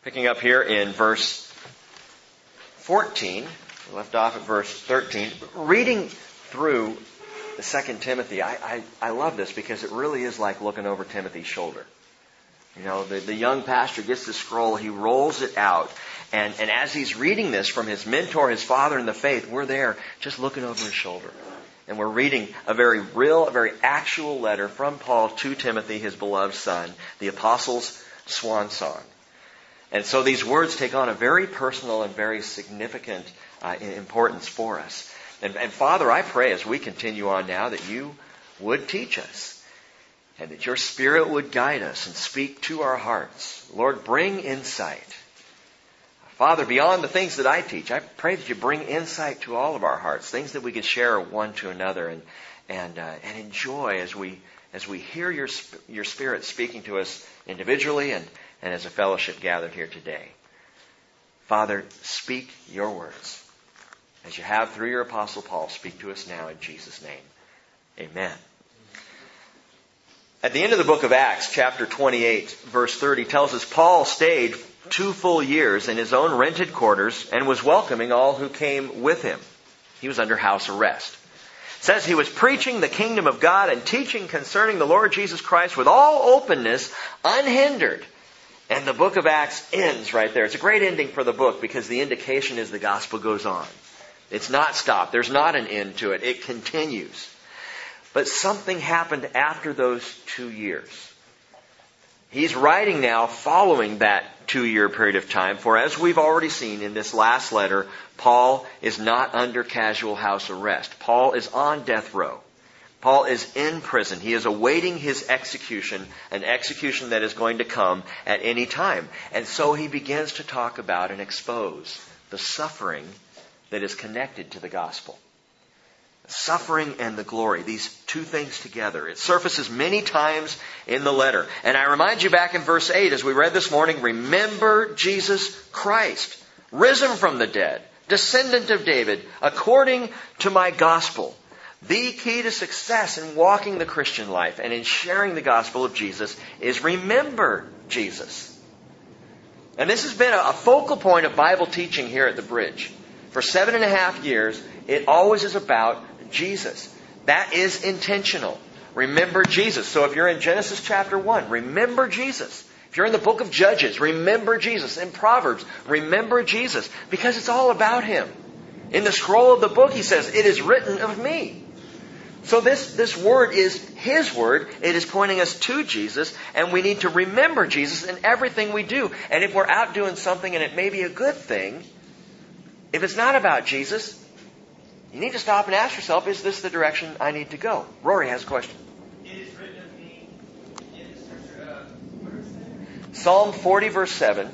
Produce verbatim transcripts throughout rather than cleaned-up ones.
Picking up here in verse fourteen, we left off at verse thirteen. Reading through the Second Timothy, I, I, I love this because it really is like looking over Timothy's shoulder. You know, the, the young pastor gets the scroll, he rolls it out, and, and as he's reading this from his mentor, his father in the faith, we're there just looking over his shoulder. And we're reading a very real, a very actual letter from Paul to Timothy, his beloved son, the apostle's swan song. And so these words take on a very personal and very significant uh, importance for us. And, and Father, I pray as we continue on now that you would teach us and that your Spirit would guide us and speak to our hearts. Lord, bring insight. Father, beyond the things that I teach, I pray that you bring insight to all of our hearts, things that we can share one to another and and uh, and enjoy as we as we hear your your Spirit speaking to us individually and and as a fellowship gathered here today. Father, speak your words. As you have through your Apostle Paul, speak to us now in Jesus' name. Amen. At the end of the book of Acts, chapter twenty-eight, verse thirty, tells us Paul stayed two full years in his own rented quarters and was welcoming all who came with him. He was under house arrest. It says he was preaching the kingdom of God and teaching concerning the Lord Jesus Christ with all openness, unhindered. And the book of Acts ends right there. It's a great ending for the book because the indication is the gospel goes on. It's not stopped. There's not an end to it. It continues. But something happened after those two years. He's writing now following that two-year period of time. For as we've already seen in this last letter, Paul is not under casual house arrest. Paul is on death row. Paul is in prison. He is awaiting his execution, an execution that is going to come at any time. And so he begins to talk about and expose the suffering that is connected to the gospel. The suffering and the glory, these two things together. It surfaces many times in the letter. And I remind you back in verse eight, as we read this morning, remember Jesus Christ, risen from the dead, descendant of David, according to my gospel. The key to success in walking the Christian life and in sharing the gospel of Jesus is remember Jesus. And this has been a focal point of Bible teaching here at the Bridge. For seven and a half years, it always is about Jesus. That is intentional. Remember Jesus. So if you're in Genesis chapter one, remember Jesus. If you're in the book of Judges, remember Jesus. In Proverbs, remember Jesus. Because it's all about Him. In the scroll of the book, He says, it is written of me. So this, this word is His word. It is pointing us to Jesus. And we need to remember Jesus in everything we do. And if we're out doing something and it may be a good thing, if it's not about Jesus, you need to stop and ask yourself, is this the direction I need to go? Rory has a question. It is written of me in Scripture. Uh, where is that? Psalm forty verse seven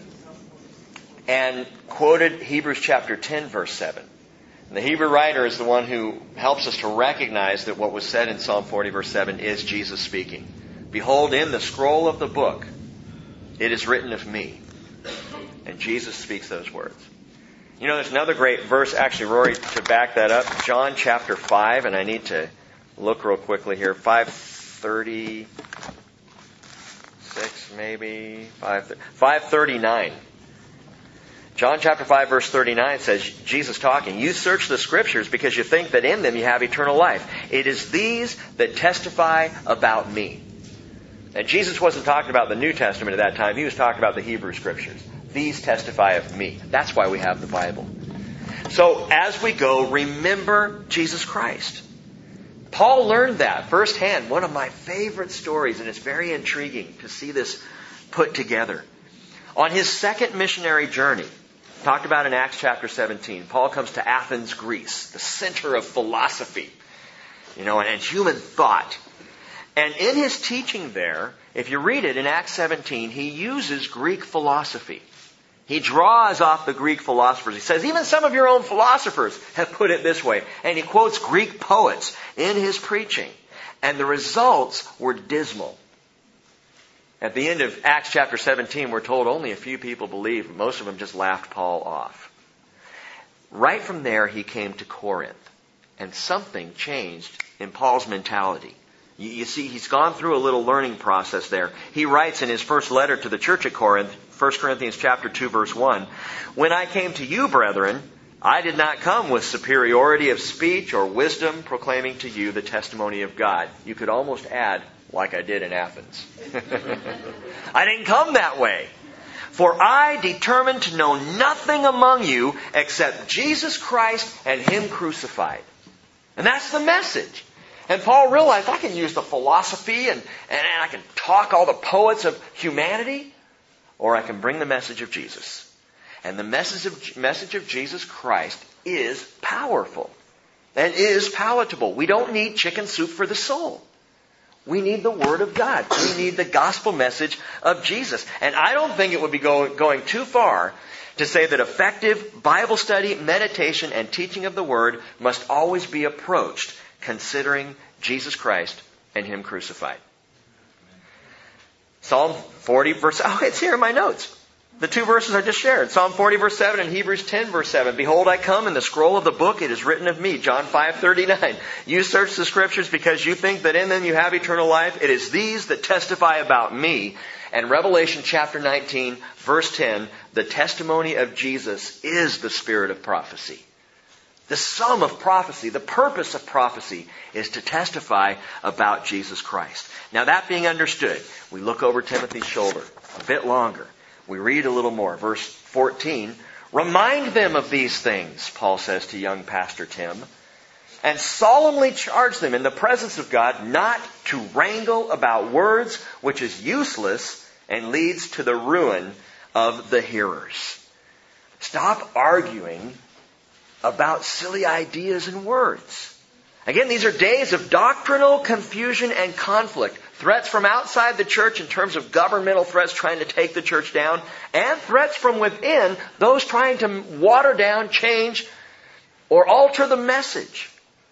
and quoted Hebrews chapter ten verse seven. And the Hebrew writer is the one who helps us to recognize that what was said in Psalm forty verse seven is Jesus speaking. Behold, in the scroll of the book, it is written of me. And Jesus speaks those words. You know, there's another great verse, actually, Rory, to back that up. John chapter five, and I need to look real quickly here. five thirty-six, maybe. five thirty-nine. John chapter five, verse thirty-nine says, Jesus talking, you search the Scriptures because you think that in them you have eternal life. It is these that testify about me. And Jesus wasn't talking about the New Testament at that time. He was talking about the Hebrew Scriptures. These testify of me. That's why we have the Bible. So as we go, remember Jesus Christ. Paul learned that firsthand. One of my favorite stories, and it's very intriguing to see this put together. On his second missionary journey, talked about in Acts chapter seventeen, Paul comes to Athens, Greece, the center of philosophy, you know, and, and human thought. And in his teaching there, if you read it in Acts seventeen, he uses Greek philosophy. He draws off the Greek philosophers. He says, even some of your own philosophers have put it this way. And he quotes Greek poets in his preaching. And the results were dismal. At the end of Acts chapter seventeen, we're told only a few people believed. Most of them just laughed Paul off. Right from there, he came to Corinth. And something changed in Paul's mentality. You, you see, he's gone through a little learning process there. He writes in his first letter to the church at Corinth, First Corinthians chapter two, verse one, "When I came to you, brethren, I did not come with superiority of speech or wisdom, proclaiming to you the testimony of God." You could almost add, like I did in Athens. I didn't come that way. "For I determined to know nothing among you except Jesus Christ and Him crucified." And that's the message. And Paul realized, I can use the philosophy and, and I can talk all the poets of humanity, or I can bring the message of Jesus. And the message of, message of Jesus Christ is powerful and is palatable. We don't need chicken soup for the soul. We need the Word of God. We need the gospel message of Jesus. And I don't think it would be go, going too far to say that effective Bible study, meditation, and teaching of the Word must always be approached considering Jesus Christ and Him crucified. Psalm forty, verse... Oh, it's here in my notes. The two verses I just shared. Psalm forty, verse seven, and Hebrews ten, verse seven. "Behold, I come, in the scroll of the book it is written of me." John five, thirty-nine. "You search the Scriptures because you think that in them you have eternal life. It is these that testify about me." And Revelation chapter nineteen, verse ten, "The testimony of Jesus is the spirit of prophecy." The sum of prophecy, the purpose of prophecy, is to testify about Jesus Christ. Now, that being understood, we look over Timothy's shoulder a bit longer. We read a little more. Verse fourteen, "Remind them of these things," Paul says to young Pastor Tim, "and solemnly charge them in the presence of God not to wrangle about words, which is useless and leads to the ruin of the hearers." Stop arguing about silly ideas and words. Again, these are days of doctrinal confusion and conflict. Threats from outside the church in terms of governmental threats trying to take the church down, and threats from within, those trying to water down, change, or alter the message.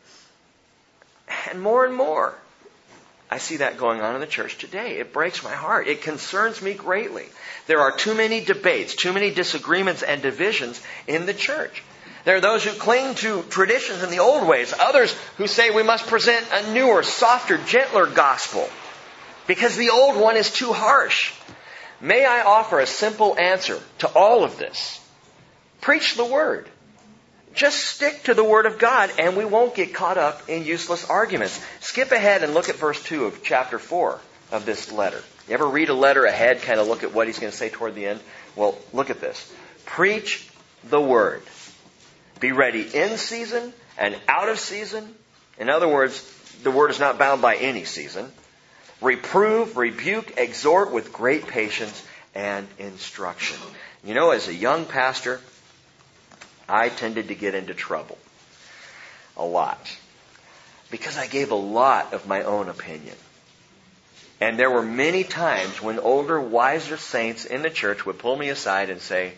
And more and more, I see that going on in the church today. It breaks my heart. It concerns me greatly. There are too many debates, too many disagreements and divisions in the church. There are those who cling to traditions in the old ways. Others who say we must present a newer, softer, gentler gospel because the old one is too harsh. May I offer a simple answer to all of this? Preach the Word. Just stick to the Word of God and we won't get caught up in useless arguments. Skip ahead and look at verse two of chapter four of this letter. You ever read a letter ahead, kind of look at what he's going to say toward the end? Well, look at this. Preach the Word. Be ready in season and out of season. In other words, the Word is not bound by any season. Reprove, rebuke, exhort with great patience and instruction. You know, as a young pastor, I tended to get into trouble. A lot. Because I gave a lot of my own opinion. And there were many times when older, wiser saints in the church would pull me aside and say,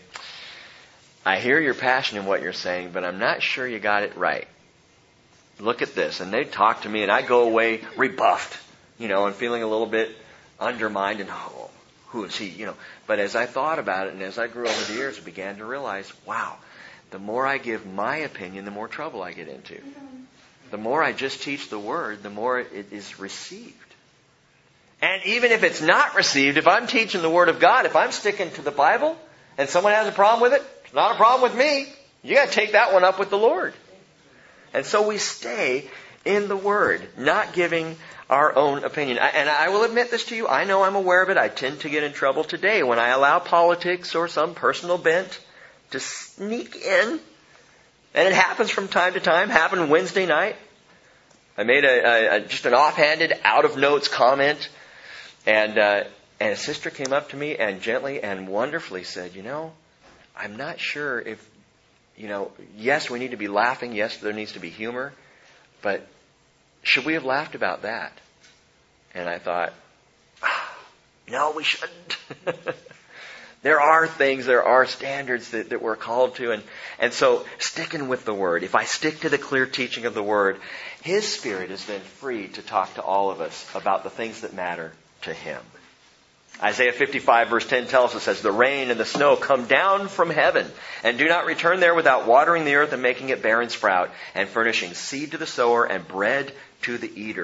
"I hear your passion in what you're saying, but I'm not sure you got it right. Look at this." And they'd talk to me and I'd go away rebuffed, you know, and feeling a little bit undermined and, oh, who is he, you know. But as I thought about it and as I grew over the years, I began to realize, wow, the more I give my opinion, the more trouble I get into. The more I just teach the Word, the more it is received. And even if it's not received, if I'm teaching the Word of God, if I'm sticking to the Bible and someone has a problem with it, it's not a problem with me. You got to take that one up with the Lord. And so we stay in the Word, not giving our own opinion. And I will admit this to you. I know I'm aware of it. I tend to get in trouble today when I allow politics or some personal bent to sneak in. And it happens from time to time. Happened Wednesday night. I made a, a just an offhanded, out of notes comment, and uh, and a sister came up to me and gently and wonderfully said, "You know, I'm not sure if, you know, yes, we need to be laughing. Yes, there needs to be humor, but should we have laughed about that?" And I thought, ah, no, we shouldn't. There are things, there are standards that, that we're called to. And, and so sticking with the Word, if I stick to the clear teaching of the Word, His Spirit is then free to talk to all of us about the things that matter to Him. Isaiah fifty-five verse ten tells us, "As the rain and the snow come down from heaven, and do not return there without watering the earth and making it bear and sprout, and furnishing seed to the sower and bread to the eater."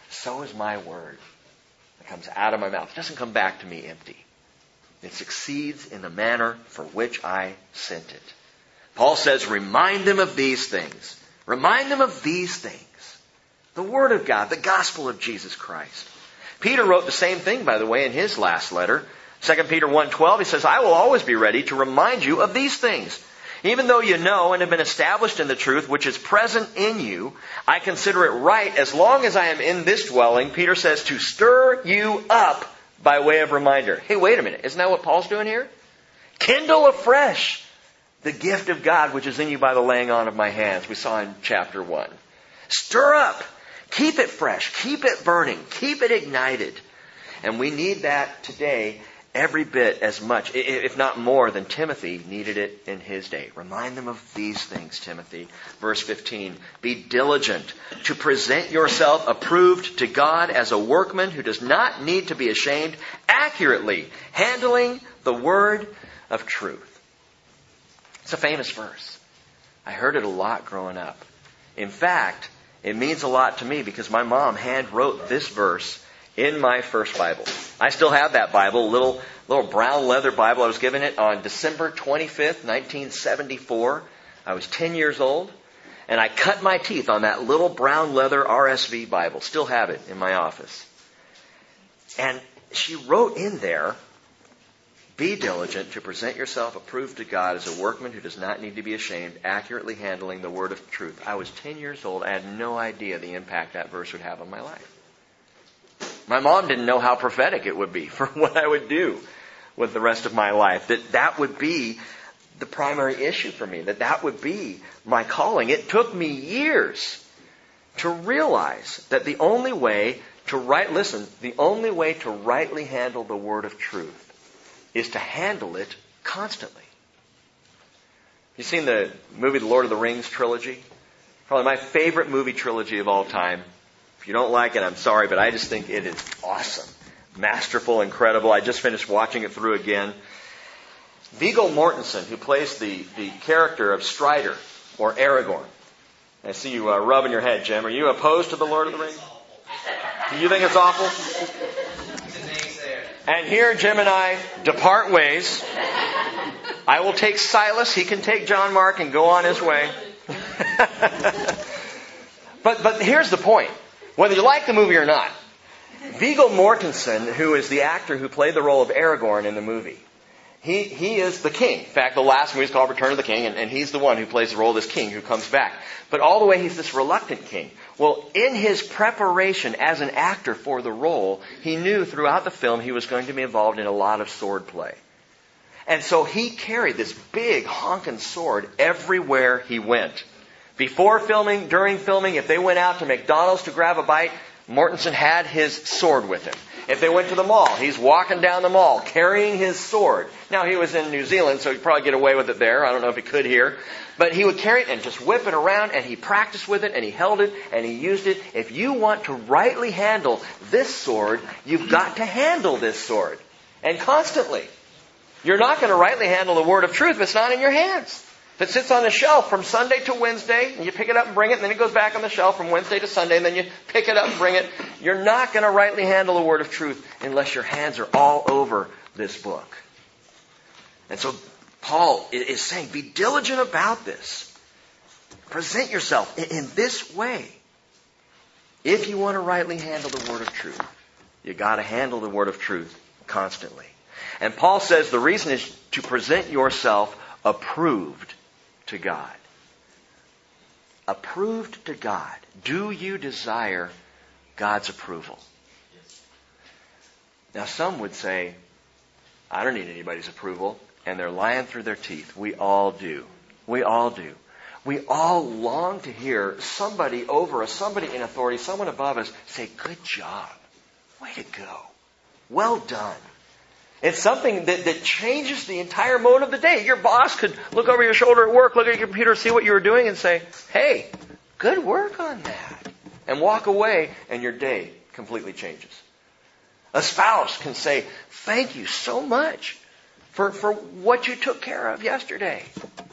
so is my word that comes out of my mouth. It doesn't come back to me empty. It succeeds in the manner for which I sent it. Paul says, remind them of these things. Remind them of these things. The Word of God, the gospel of Jesus Christ. Peter wrote the same thing, by the way, in his last letter. Second Peter one twelve, he says, I will always be ready to remind you of these things. Even though you know and have been established in the truth which is present in you, I consider it right, as long as I am in this dwelling, Peter says, to stir you up by way of reminder. Hey, wait a minute. Isn't that what Paul's doing here? Kindle afresh the gift of God which is in you by the laying on of my hands. We saw in chapter one. Stir up. Keep it fresh. Keep it burning. Keep it ignited. And we need that today every bit as much, if not more, than Timothy needed it in his day. Remind them of these things, Timothy. Verse fifteen, be diligent to present yourself approved to God as a workman who does not need to be ashamed, accurately handling the word of truth. It's a famous verse. I heard it a lot growing up. In fact, it means a lot to me because my mom hand wrote this verse in my first Bible. I still have that Bible, a little, little brown leather Bible. I was given it on December twenty-fifth, nineteen seventy-four. I was ten years old, and I cut my teeth on that little brown leather R S V Bible. Still have it in my office. And she wrote in there, be diligent to present yourself approved to God as a workman who does not need to be ashamed, accurately handling the word of truth. I was ten years old. I had no idea the impact that verse would have on my life. My mom didn't know how prophetic it would be for what I would do with the rest of my life. That that would be the primary issue for me. That that would be my calling. It took me years to realize that the only way to right, listen, the only way to rightly handle the word of truth is to handle it constantly. You've seen the movie The Lord of the Rings trilogy? Probably my favorite movie trilogy of all time. If you don't like it, I'm sorry, but I just think it is awesome. Masterful, incredible. I just finished watching it through again. Viggo Mortensen, who plays the, the character of Strider, or Aragorn. I see you uh, rubbing your head, Jim. Are you opposed to The Lord of the Rings? Do you think it's awful? And here Jim and I depart ways. I will take Silas, he can take John Mark and go on his way. but but here's the point. Whether you like the movie or not, Viggo Mortensen, who is the actor who played the role of Aragorn in the movie, he he is the king. In fact, the last movie is called Return of the King, and, and he's the one who plays the role of this king who comes back. But all the way he's this reluctant king. Well, in his preparation as an actor for the role, he knew throughout the film he was going to be involved in a lot of sword play. And so he carried this big honking sword everywhere he went. Before filming, during filming, if they went out to McDonald's to grab a bite, Mortensen had his sword with him. If they went to the mall, he's walking down the mall carrying his sword. Now, he was in New Zealand, so he'd probably get away with it there. I don't know if he could here. But he would carry it and just whip it around, and he practiced with it, and he held it, and he used it. If you want to rightly handle this sword, you've got to handle this sword. And constantly. You're not going to rightly handle the word of truth if it's not in your hands. If it sits on the shelf from Sunday to Wednesday, and you pick it up and bring it, and then it goes back on the shelf from Wednesday to Sunday, and then you pick it up and bring it, you're not going to rightly handle the word of truth unless your hands are all over this book. And so Paul is saying, be diligent about this. Present yourself in this way. If you want to rightly handle the word of truth, you got to handle the word of truth constantly. And Paul says the reason is to present yourself approved to God. Approved to God. Do you desire God's approval? Now some would say, I don't need anybody's approval. And they're lying through their teeth. We all do. We all do. We all long to hear somebody over us, somebody in authority, someone above us say, good job. Way to go. Well done. It's something that, that changes the entire mode of the day. Your boss could look over your shoulder at work, look at your computer, see what you were doing, and say, hey, good work on that. And walk away, and your day completely changes. A spouse can say, thank you so much for, for what you took care of yesterday.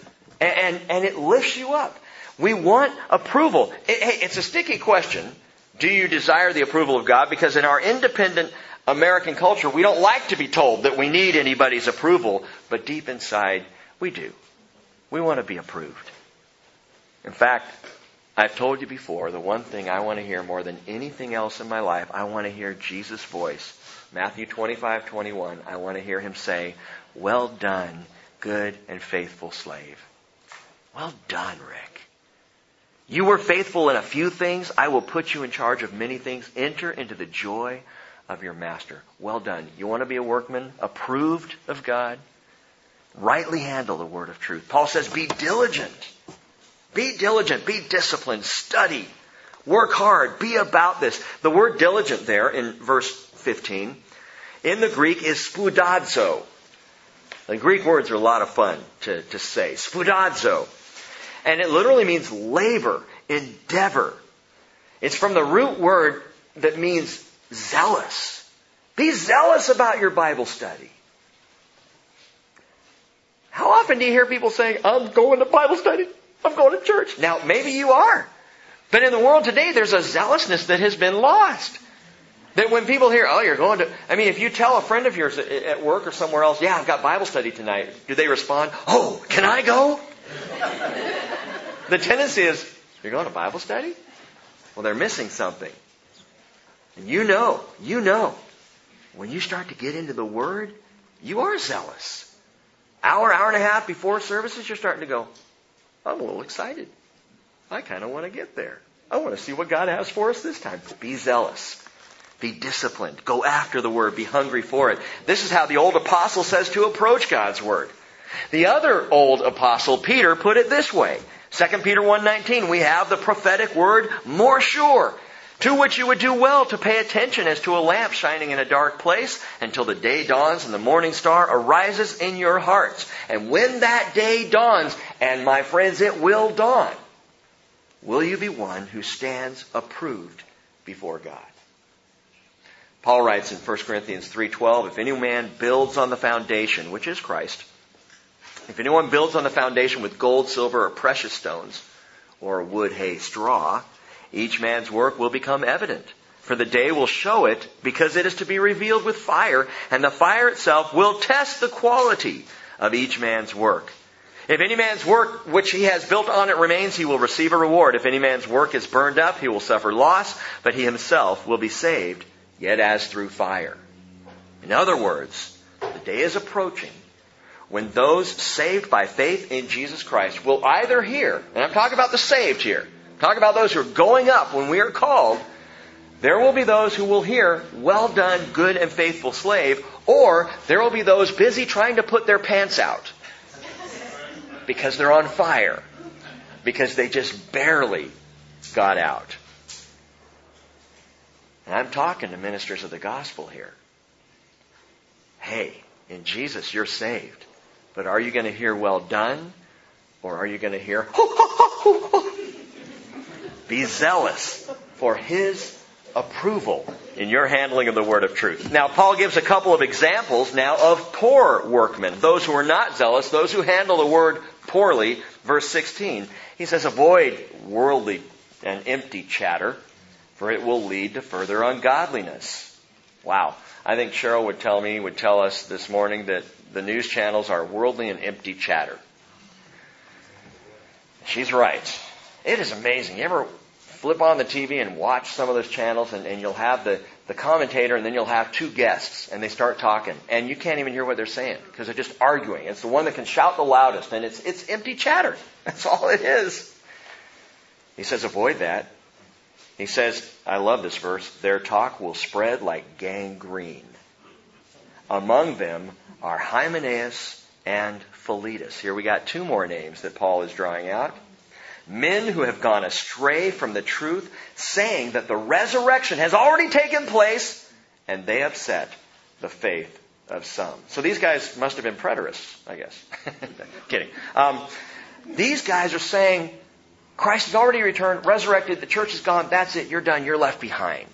And, and, and it lifts you up. We want approval. It, hey, it's a sticky question, Do you desire the approval of God? Because in our independent American culture, we don't like to be told that we need anybody's approval, but deep inside, we do. We want to be approved. In fact, I've told you before, the one thing I want to hear more than anything else in my life, I want to hear Jesus' voice. Matthew twenty-five twenty-one, I want to hear him say, "Well done, good and faithful slave." Well done, Rick. You were faithful in a few things. I will put you in charge of many things. Enter into the joy of your master. Well done. You want to be a workman, approved of God? Rightly handle the word of truth. Paul says, be diligent. Be diligent. Be disciplined. Study. Work hard. Be about this. The word diligent there in verse fifteen, in the Greek is spoudazo. The Greek words are a lot of fun to, to say. Spoudazo. And it literally means labor, endeavor. It's from the root word that means zealous. Be zealous about your Bible study. How often do you hear people saying, I'm going to Bible study, I'm going to church? Now, maybe you are. But in the world today, there's a zealousness that has been lost. That when people hear, oh, you're going to... I mean, if you tell a friend of yours at work or somewhere else, yeah, I've got Bible study tonight, do they respond, oh, can I go? The tendency is, you're going to Bible study? Well, they're missing something. And you know, you know, when you start to get into the Word, you are zealous. Hour, hour and a half before services, you're starting to go, I'm a little excited. I kind of want to get there. I want to see what God has for us this time. Be zealous. Be disciplined. Go after the Word. Be hungry for it. This is how the old apostle says to approach God's Word. The other old apostle, Peter, put it this way. Second Peter one nineteen, we have the prophetic word more sure, to which you would do well to pay attention as to a lamp shining in a dark place until the day dawns and the morning star arises in your hearts. And when that day dawns, and my friends, it will dawn, will you be one who stands approved before God? Paul writes in First Corinthians three twelve, if any man builds on the foundation, which is Christ, if anyone builds on the foundation with gold, silver, or precious stones, or wood, hay, straw, each man's work will become evident. For the day will show it, because it is to be revealed with fire, and the fire itself will test the quality of each man's work. If any man's work which he has built on it remains, he will receive a reward. If any man's work is burned up, he will suffer loss, but he himself will be saved, yet as through fire. In other words, the day is approaching when those saved by faith in Jesus Christ will either hear, and I'm talking about the saved here, I'm talking about those who are going up when we are called, there will be those who will hear, well done, good and faithful slave, or there will be those busy trying to put their pants out because they're on fire, because they just barely got out. And I'm talking to ministers of the gospel here. Hey, in Jesus you're saved. But are you going to hear well done? Or are you going to hear, ho, ho, ho, ho, ho? Be zealous for His approval in your handling of the word of truth. Now, Paul gives a couple of examples now of poor workmen. Those who are not zealous, those who handle the word poorly. Verse sixteen, he says, avoid worldly and empty chatter, for it will lead to further ungodliness. Wow. I think Cheryl would tell me, would tell us this morning that the news channels are worldly and empty chatter. She's right. It is amazing. You ever flip on the T V and watch some of those channels and, and you'll have the, the commentator and then you'll have two guests and they start talking and you can't even hear what they're saying because they're just arguing. It's the one that can shout the loudest and it's, it's empty chatter. That's all it is. He says avoid that. He says, I love this verse, their talk will spread like gangrene. Among them are Hymenaeus and Philetus. Here we got two more names that Paul is drawing out. Men who have gone astray from the truth, saying that the resurrection has already taken place, and they upset the faith of some. So these guys must have been preterists, I guess. Kidding. Um, these guys are saying, Christ has already returned, resurrected, the church is gone, that's it, you're done, you're left behind.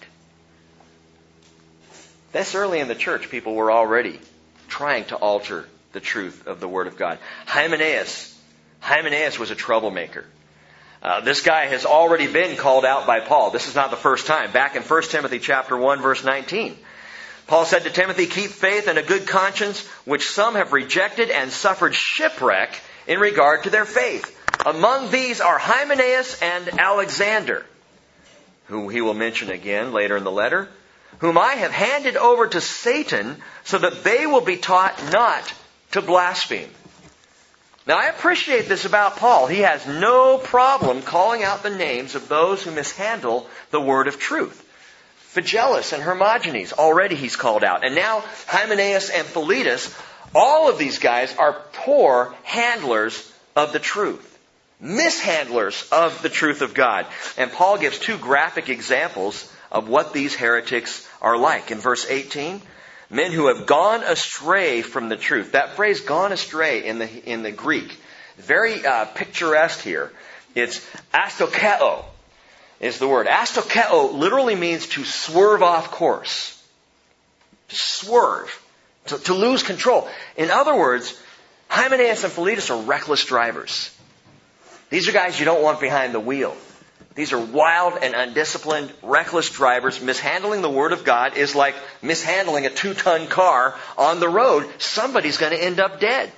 This early in the church, people were already trying to alter the truth of the Word of God. Hymenaeus. Hymenaeus was a troublemaker. Uh, this guy has already been called out by Paul. This is not the first time. Back in First Timothy chapter one, verse nineteen. Paul said to Timothy, keep faith and a good conscience, which some have rejected and suffered shipwreck in regard to their faith. Among these are Hymenaeus and Alexander, who he will mention again later in the letter, whom I have handed over to Satan so that they will be taught not to blaspheme. Now I appreciate this about Paul. He has no problem calling out the names of those who mishandle the word of truth. Phygellus and Hermogenes, already he's called out. And now Hymenaeus and Philetus, all of these guys are poor handlers of the truth. Mishandlers of the truth of God. And Paul gives two graphic examples of what these heretics are like. In verse eighteen, men who have gone astray from the truth. That phrase, gone astray, in the in the Greek, very uh, picturesque here. It's astokeo is the word. Astokeo literally means to swerve off course. To swerve. To, to lose control. In other words, Hymenaeus and Philetus are reckless drivers. These are guys you don't want behind the wheel. These are wild and undisciplined, reckless drivers. Mishandling the Word of God is like mishandling a two-ton car on the road. Somebody's going to end up dead.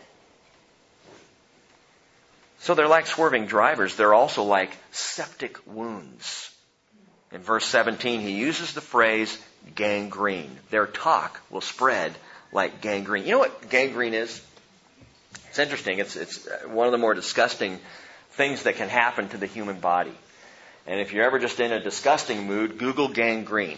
So they're like swerving drivers. They're also like septic wounds. In verse seventeen, he uses the phrase gangrene. Their talk will spread like gangrene. You know what gangrene is? It's interesting. It's, it's one of the more disgusting things that can happen to the human body. And if you're ever just in a disgusting mood, Google gangrene.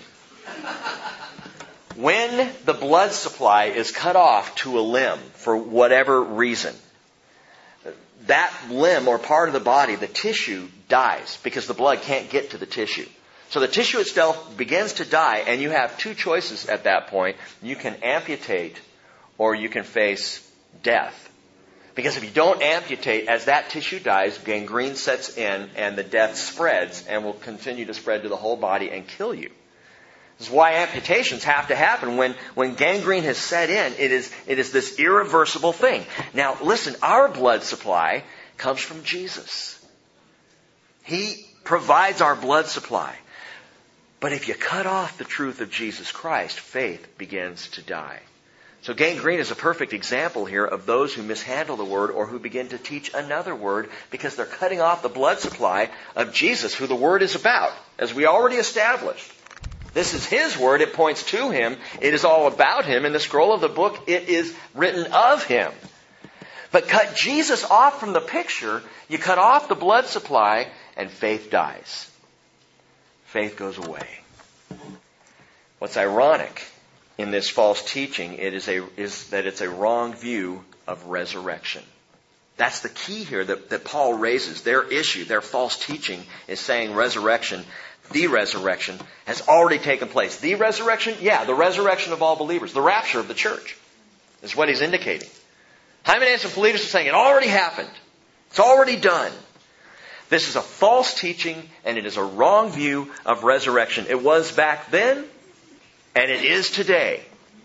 When the blood supply is cut off to a limb for whatever reason, that limb or part of the body, the tissue, dies because the blood can't get to the tissue. So the tissue itself begins to die, and you have two choices at that point. You can amputate or you can face death. Because if you don't amputate, as that tissue dies, gangrene sets in and the death spreads and will continue to spread to the whole body and kill you. This is why amputations have to happen. When, when gangrene has set in, it is, it is this irreversible thing. Now listen, our blood supply comes from Jesus. He provides our blood supply. But if you cut off the truth of Jesus Christ, faith begins to die. So gangrene is a perfect example here of those who mishandle the word or who begin to teach another word because they're cutting off the blood supply of Jesus, who the word is about, as we already established. This is His word. It points to Him. It is all about Him. In the scroll of the book, it is written of Him. But cut Jesus off from the picture, you cut off the blood supply, and faith dies. Faith goes away. What's ironic in this false teaching, it is a is that it's a wrong view of resurrection. That's the key here that, that Paul raises. Their issue, their false teaching is saying resurrection, the resurrection, has already taken place. The resurrection? Yeah, the resurrection of all believers. The rapture of the church is what he's indicating. Hymenaeus and Philetus are saying it already happened. It's already done. This is a false teaching, and it is a wrong view of resurrection. It was back then, and it is today.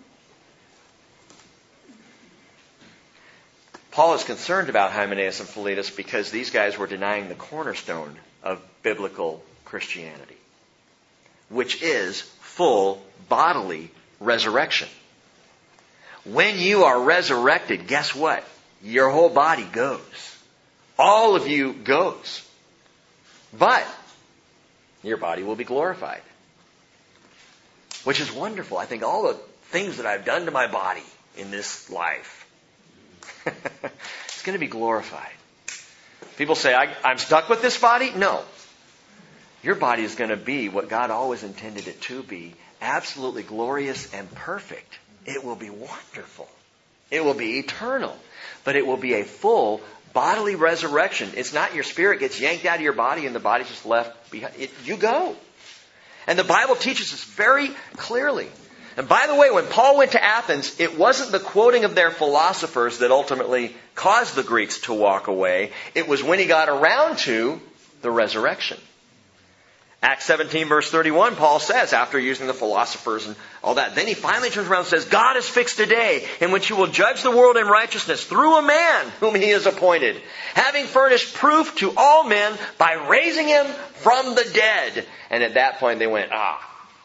Paul is concerned about Hymenaeus and Philetus because these guys were denying the cornerstone of biblical Christianity, which is full bodily resurrection. When you are resurrected, guess what? Your whole body goes. All of you goes. But your body will be glorified. Which is wonderful. I think all the things that I've done to my body in this life, it's going to be glorified. People say, I, I'm stuck with this body? No. Your body is going to be what God always intended it to be. Absolutely glorious and perfect. It will be wonderful. It will be eternal. But it will be a full bodily resurrection. It's not your spirit gets yanked out of your body and the body's just left behind. It, you go. And the Bible teaches us very clearly. And by the way, when Paul went to Athens, it wasn't the quoting of their philosophers that ultimately caused the Greeks to walk away. It was when he got around to the resurrection. Acts seventeen verse thirty-one, Paul says, after using the philosophers and all that, then he finally turns around and says, God has fixed a day in which he will judge the world in righteousness through a man whom he has appointed, having furnished proof to all men by raising him from the dead. And at that point they went, ah,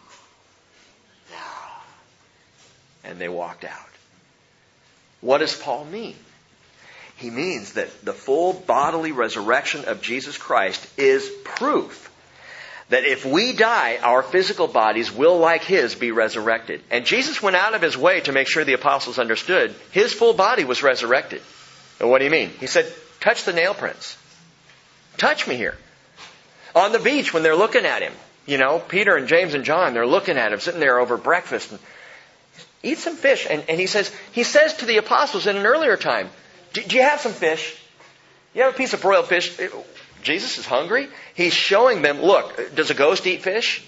no. And they walked out. What does Paul mean? He means that the full bodily resurrection of Jesus Christ is proof that if we die, our physical bodies will, like his, be resurrected. And Jesus went out of his way to make sure the apostles understood his full body was resurrected. And what do you mean? He said, touch the nail prints. Touch me here. On the beach when they're looking at him, you know, Peter and James and John, they're looking at him, sitting there over breakfast. And eat some fish. And, and he says, he says to the apostles in an earlier time, do, do you have some fish? You have a piece of broiled fish? Jesus is hungry. He's showing them, look, does a ghost eat fish?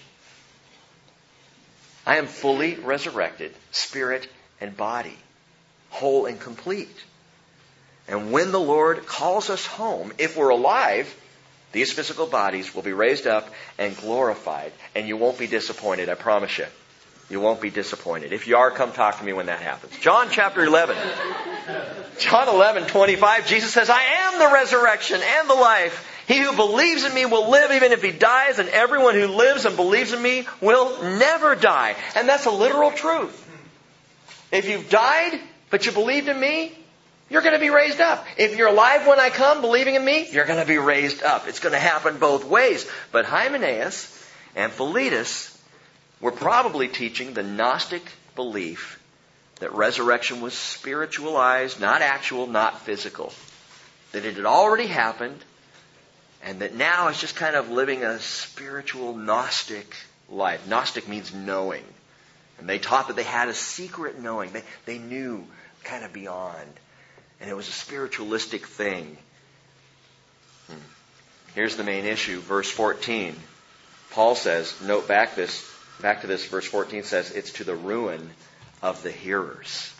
I am fully resurrected, spirit and body, whole and complete. And when the Lord calls us home, if we're alive, these physical bodies will be raised up and glorified. And you won't be disappointed, I promise you. You won't be disappointed. If you are, come talk to me when that happens. John chapter eleven. John eleven twenty-five, Jesus says, I am the resurrection and the life. He who believes in me will live even if he dies, and everyone who lives and believes in me will never die. And that's a literal truth. If you've died, but you believed in me, you're going to be raised up. If you're alive when I come, believing in me, you're going to be raised up. It's going to happen both ways. But Hymenaeus and Philetus were probably teaching the Gnostic belief that resurrection was spiritualized, not actual, not physical. That it had already happened, and that now it's just kind of living a spiritual Gnostic life. Gnostic means knowing. And they taught that they had a secret knowing. They, they knew kind of beyond. And it was a spiritualistic thing. Hmm. Here's the main issue, verse fourteen. Paul says, note back this, back to this, verse fourteen says, it's to the ruin of the hearers.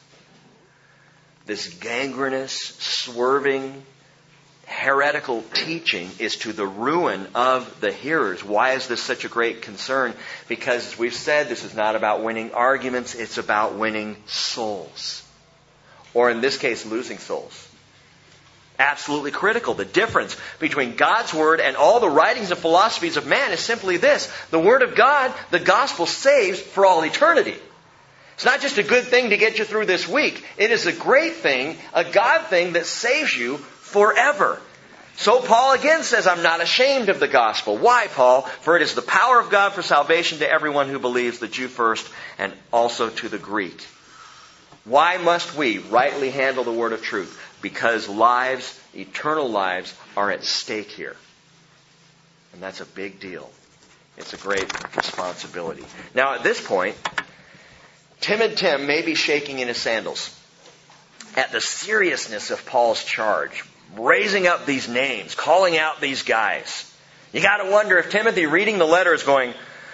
This gangrenous, swerving, heretical teaching is to the ruin of the hearers. Why is this such a great concern? Because, as we've said, this is not about winning arguments, it's about winning souls. Or in this case, losing souls. Absolutely critical. The difference between God's Word and all the writings and philosophies of man is simply this. The Word of God, the gospel, saves for all eternity. It's not just a good thing to get you through this week. It is a great thing, a God thing that saves you forever. So Paul again says, I'm not ashamed of the gospel. Why, Paul? For it is the power of God for salvation to everyone who believes, the Jew first, and also to the Greek. Why must we rightly handle the word of truth? Because lives, eternal lives, are at stake here. And that's a big deal. It's a great responsibility. Now at this point, Timid Tim may be shaking in his sandals at the seriousness of Paul's charge, raising up these names, calling out these guys. You got to wonder if Timothy, reading the letter, is going,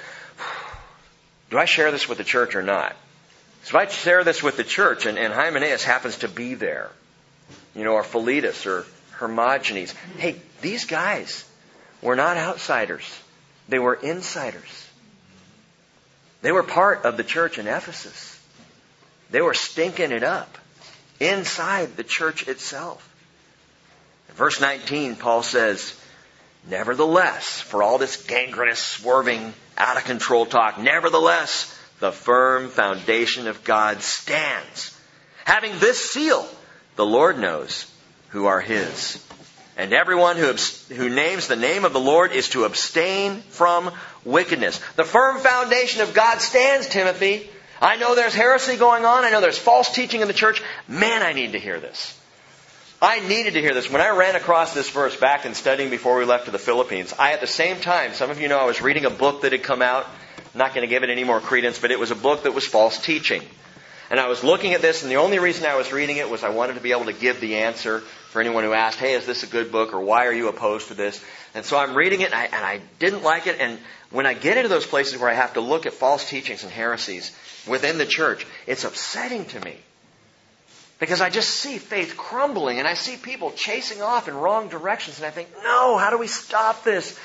do I share this with the church or not? So if I share this with the church, and, and Hymenaeus happens to be there, you know, or Philetus or Hermogenes, hey, these guys were not outsiders. They were insiders. They were part of the church in Ephesus. They were stinking it up inside the church itself. In verse nineteen, Paul says, nevertheless, for all this gangrenous, swerving, out of control talk, nevertheless, the firm foundation of God stands. Having this seal, the Lord knows who are His. And everyone who, who names the name of the Lord is to abstain from wickedness. The firm foundation of God stands, Timothy. I know there's heresy going on. I know there's false teaching in the church. Man, I need to hear this. I needed to hear this. When I ran across this verse back in studying before we left to the Philippines, I, at the same time, some of you know I was reading a book that had come out. I'm not going to give it any more credence, but it was a book that was false teaching. And I was looking at this, and the only reason I was reading it was I wanted to be able to give the answer for anyone who asked, hey, is this a good book, or why are you opposed to this? And so I'm reading it, and I, and I didn't like it. And when I get into those places where I have to look at false teachings and heresies within the church, it's upsetting to me. Because I just see faith crumbling, and I see people chasing off in wrong directions, and I think, no, how do we stop this?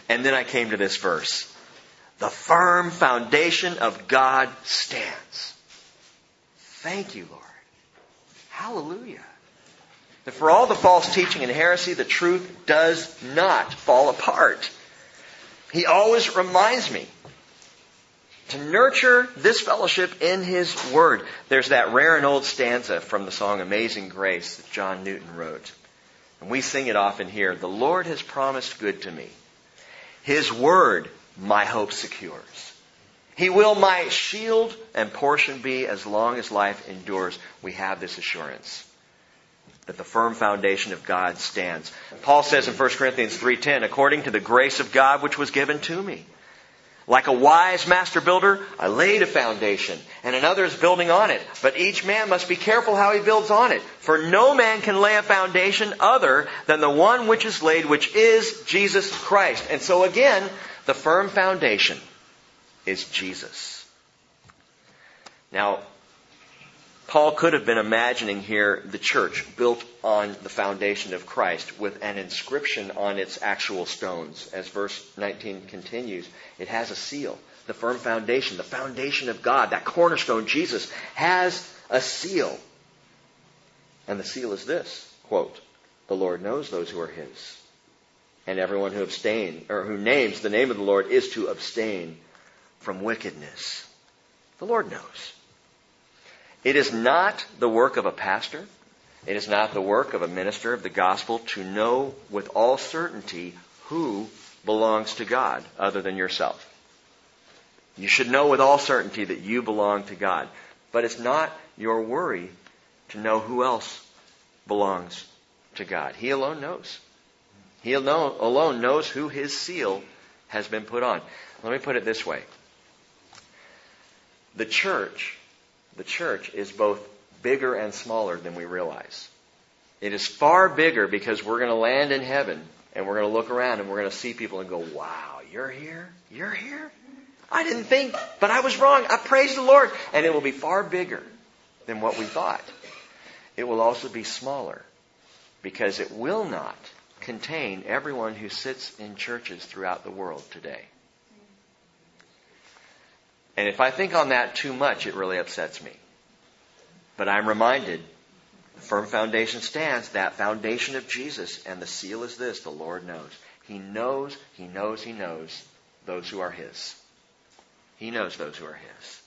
And then I came to this verse. The firm foundation of God stands. Thank you, Lord. Hallelujah. That for all the false teaching and heresy, the truth does not fall apart. He always reminds me to nurture this fellowship in His Word. There's that rare and old stanza from the song Amazing Grace that John Newton wrote. And we sing it often here. The Lord has promised good to me. His Word my hope secures. He will my shield and portion be as long as life endures. We have this assurance that the firm foundation of God stands. Paul says in First Corinthians three ten, according to the grace of God which was given to me. Like a wise master builder, I laid a foundation, and another is building on it. But each man must be careful how he builds on it. For no man can lay a foundation other than the one which is laid, which is Jesus Christ. And so again, the firm foundation is Jesus. Now, Paul could have been imagining here the church built on the foundation of Christ with an inscription on its actual stones. As verse nineteen continues, it has a seal. The firm foundation, the foundation of God, that cornerstone, Jesus, has a seal. And the seal is this, quote, the Lord knows those who are His. And everyone who abstain, or who names the name of the Lord is to abstain from wickedness. The Lord knows. It is not the work of a pastor. It is not the work of a minister of the gospel to know with all certainty who belongs to God other than yourself. You should know with all certainty that you belong to God. But it's not your worry to know who else belongs to God. He alone knows. He alone knows who His seal has been put on. Let me put it this way. The church The church is both bigger and smaller than we realize. It is far bigger because we're going to land in heaven and we're going to look around and we're going to see people and go, wow, you're here? You're here? I didn't think, but I was wrong. I praise the Lord. And it will be far bigger than what we thought. It will also be smaller because it will not contain everyone who sits in churches throughout the world today. And if I think on that too much, it really upsets me. But I'm reminded, the firm foundation stands, that foundation of Jesus, and the seal is this, the Lord knows. He knows, He knows, He knows those who are His. He knows those who are His.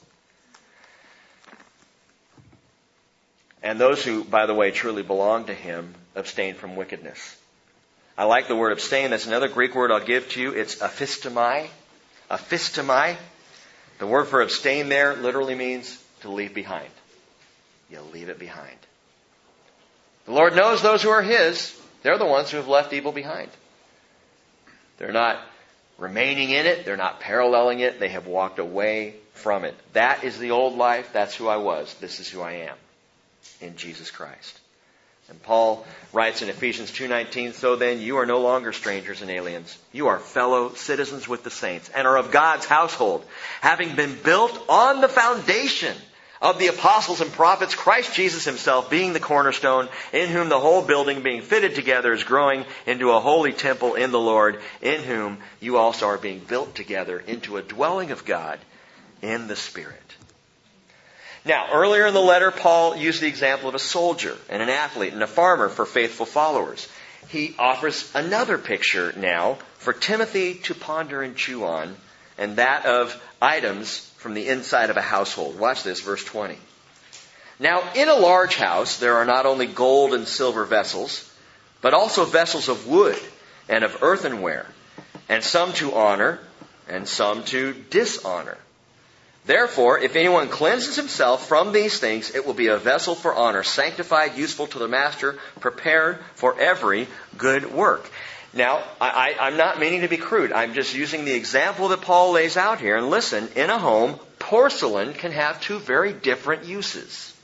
And those who, by the way, truly belong to Him, abstain from wickedness. I like the word abstain. That's another Greek word I'll give to you. It's aphistomai. Aphistomai. The word for abstain there literally means to leave behind. You leave it behind. The Lord knows those who are His. They're the ones who have left evil behind. They're not remaining in it. They're not paralleling it. They have walked away from it. That is the old life. That's who I was. This is who I am in Jesus Christ. And Paul writes in Ephesians two nineteen, so then you are no longer strangers and aliens. You are fellow citizens with the saints and are of God's household, having been built on the foundation of the apostles and prophets, Christ Jesus Himself being the cornerstone, in whom the whole building being fitted together is growing into a holy temple in the Lord, in whom you also are being built together into a dwelling of God in the Spirit. Now, earlier in the letter, Paul used the example of a soldier and an athlete and a farmer for faithful followers. He offers another picture now for Timothy to ponder and chew on, and that of items from the inside of a household. Watch this, verse twenty. Now, in a large house, there are not only gold and silver vessels, but also vessels of wood and of earthenware, and some to honor and some to dishonor. Therefore, if anyone cleanses himself from these things, it will be a vessel for honor, sanctified, useful to the master, prepared for every good work. Now, I, I, I'm not meaning to be crude. I'm just using the example that Paul lays out here. And listen, in a home, porcelain can have two very different uses.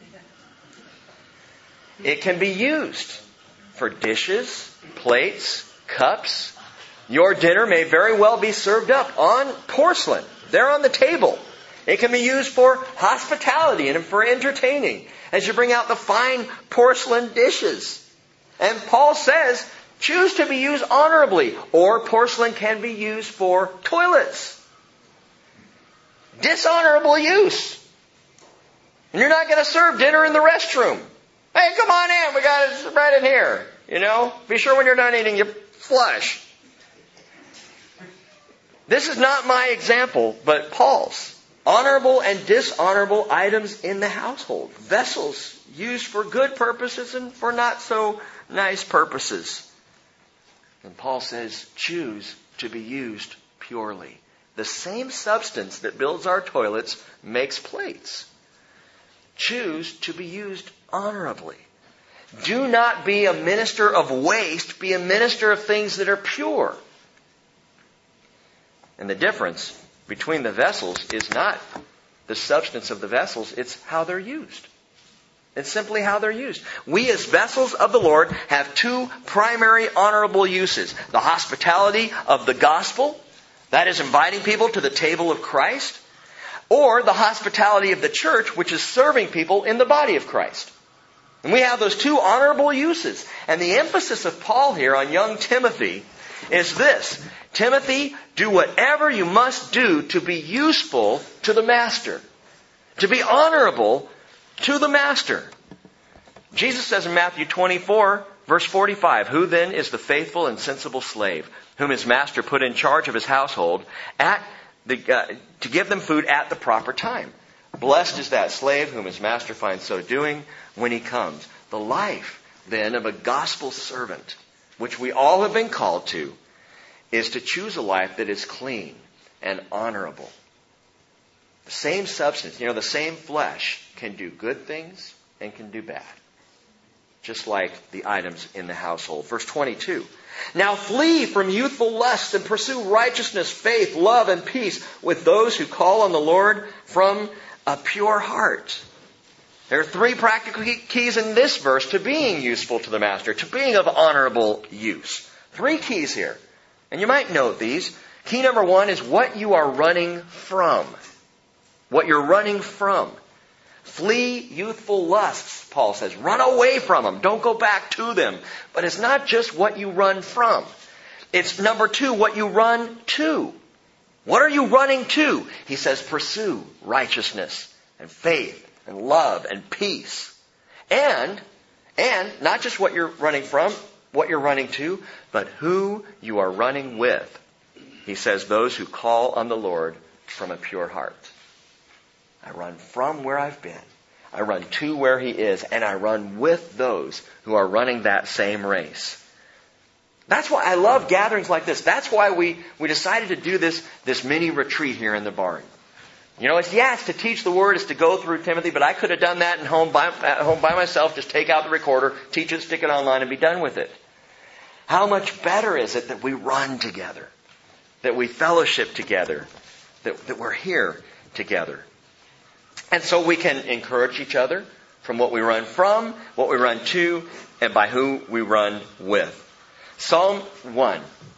It can be used for dishes, plates, cups. Your dinner may very well be served up on porcelain. They're on the table. It can be used for hospitality and for entertaining as you bring out the fine porcelain dishes. And Paul says, Choose to be used honorably, or porcelain can be used for toilets. Dishonorable use. And you're not going to serve dinner in the restroom. Hey, come on in. We got it right in here. You know, be sure when you're done eating, you flush. This is not my example, but Paul's. Honorable and dishonorable items in the household. Vessels used for good purposes and for not so nice purposes. And Paul says, choose to be used purely. The same substance that builds our toilets makes plates. Choose to be used honorably. Do not be a minister of waste. Be a minister of things that are pure. And the difference between the vessels is not the substance of the vessels. It's how they're used. It's simply how they're used. We as vessels of the Lord have two primary honorable uses. The hospitality of the gospel, that is inviting people to the table of Christ, or the hospitality of the church, which is serving people in the body of Christ. And we have those two honorable uses. And the emphasis of Paul here on young Timothy is this. Timothy, do whatever you must do to be useful to the master. To be honorable to the master. Jesus says in Matthew twenty-four, verse forty-five, who then is the faithful and sensible slave, whom his master put in charge of his household at the, uh, to give them food at the proper time? Blessed is that slave whom his master finds so doing when he comes. The life, then, of a gospel servant, which we all have been called to, is to choose a life that is clean and honorable. The same substance, you know, the same flesh can do good things and can do bad. Just like the items in the household. Verse twenty-two. Now flee from youthful lusts and pursue righteousness, faith, love, and peace with those who call on the Lord from a pure heart. There are three practical keys in this verse to being useful to the master, to being of honorable use. Three keys here. And you might note these. Key number one is what you are running from. What you're running from. Flee youthful lusts, Paul says. Run away from them. Don't go back to them. But it's not just what you run from. It's number two, what you run to. What are you running to? He says, pursue righteousness and faith and love and peace. And, and not just what you're running from, what you're running to, but who you are running with. He says, those who call on the Lord from a pure heart. I run from where I've been. I run to where He is. And I run with those who are running that same race. That's why I love gatherings like this. That's why we, we decided to do this, this mini retreat here in the barn. You know, it's, yeah, it's to teach the Word, it's to go through Timothy, but I could have done that at home by, at home by myself, just take out the recorder, teach it, stick it online, and be done with it. How much better is it that we run together, that we fellowship together, that, that we're here together. And so we can encourage each other from what we run from, what we run to, and by who we run with. Psalm one,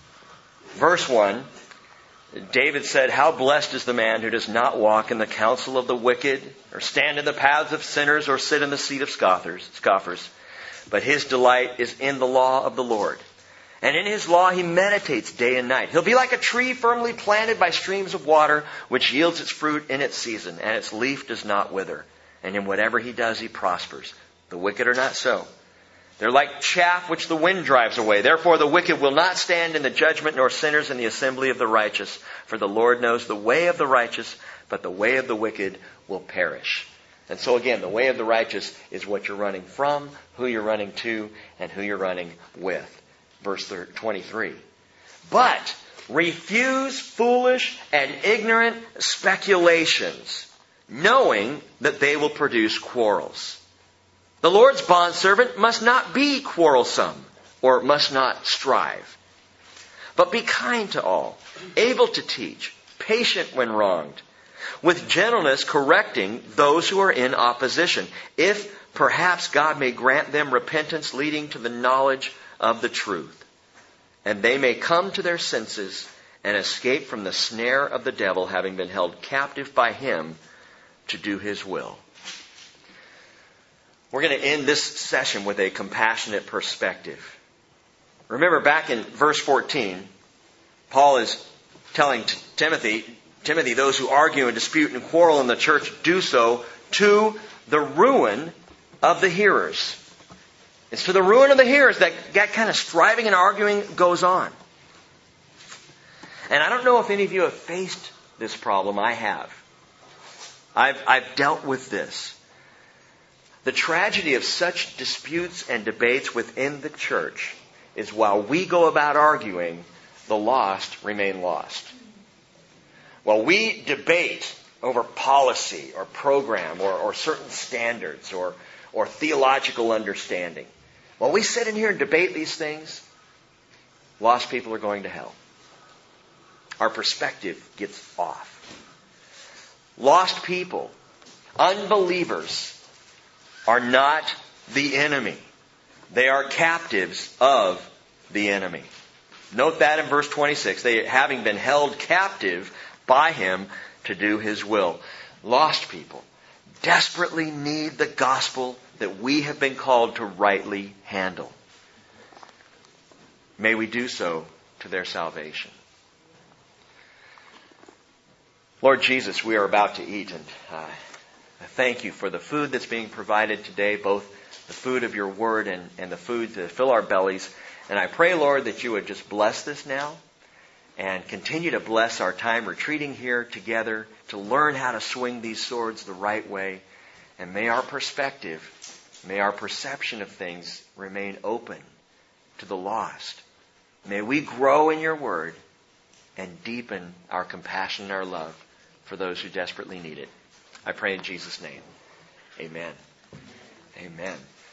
verse one, David said, how blessed is the man who does not walk in the counsel of the wicked, or stand in the paths of sinners, or sit in the seat of scoffers, scoffers. But his delight is in the law of the Lord. And in His law He meditates day and night. He'll be like a tree firmly planted by streams of water, which yields its fruit in its season, and its leaf does not wither. And in whatever he does, he prospers. The wicked are not so. They're like chaff which the wind drives away. Therefore the wicked will not stand in the judgment, nor sinners in the assembly of the righteous. For the Lord knows the way of the righteous, but the way of the wicked will perish. And so again, the way of the righteous is what you're running from, who you're running to, and who you're running with. Verse twenty-three. But refuse foolish and ignorant speculations, knowing that they will produce quarrels. The Lord's bondservant must not be quarrelsome, or must not strive. But be kind to all, able to teach, patient when wronged, with gentleness correcting those who are in opposition, if perhaps God may grant them repentance leading to the knowledge of the truth, and they may come to their senses and escape from the snare of the devil, having been held captive by him to do his will. We're going to end this session with a compassionate perspective. Remember back in verse fourteen, Paul is telling T- Timothy, Timothy, those who argue and dispute and quarrel in the church do so to the ruin of the hearers. It's to the ruin of the hearers that that kind of striving and arguing goes on. And I don't know if any of you have faced this problem. I have. I've, I've dealt with this. The tragedy of such disputes and debates within the church is while we go about arguing, the lost remain lost. While we debate over policy or program or, or certain standards or, or theological understanding, while we sit in here and debate these things, lost people are going to hell. Our perspective gets off. Lost people, unbelievers, are not the enemy. They are captives of the enemy. Note that in verse twenty-six. They, having been held captive by him to do his will. Lost people desperately need the gospel that we have been called to rightly handle. May we do so to their salvation. Lord Jesus, we are about to eat, and uh, I thank you for the food that's being provided today, both the food of your word and, and the food to fill our bellies. And I pray, Lord, that you would just bless this now and continue to bless our time retreating here together to learn how to swing these swords the right way. And may our perspective, may our perception of things remain open to the lost. May we grow in your word and deepen our compassion and our love for those who desperately need it. I pray in Jesus' name. Amen. Amen.